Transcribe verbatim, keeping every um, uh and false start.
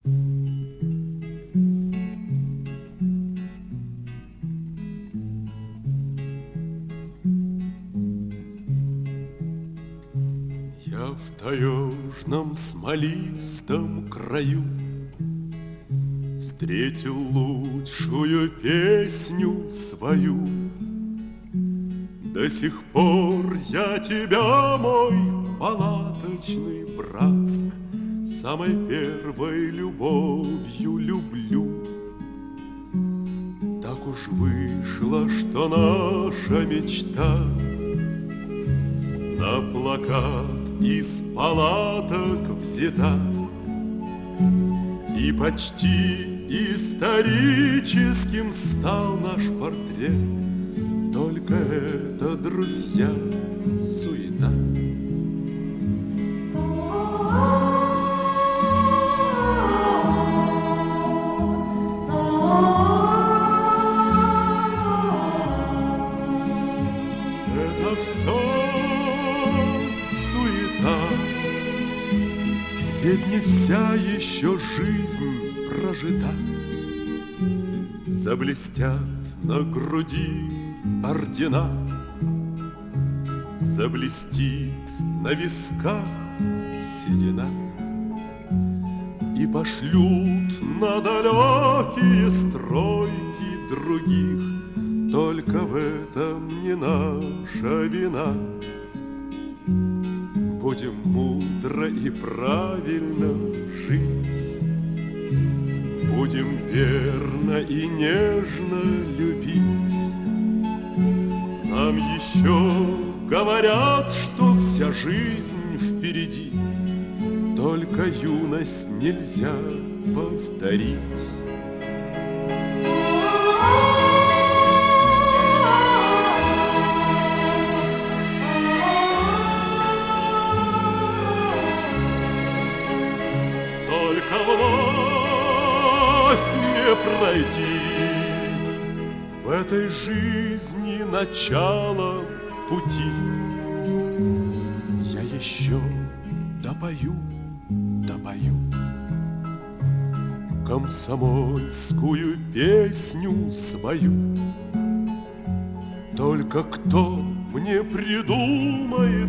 Я в таежном смолистом краю встретил лучшую песню свою. До сих пор я тебя, мой палаточный братец, самой первой любовью люблю. Так уж вышло, что наша мечта на плакат из палаток взята, и почти историческим стал наш портрет. Только это, друзья, суета. Это все суета, ведь не вся еще жизнь прожита. Заблестят на груди ордена, заблестит на висках седина, и пошлют на далекие стройки других. Только в этом не наша вина. Будем мудро и правильно жить, будем верно и нежно любить. Нам еще говорят, что вся жизнь впереди, только юность нельзя повторить. Только вновь не пройти в этой жизни начало пути. Я еще допою, допою комсомольскую песню свою. Только кто мне придумает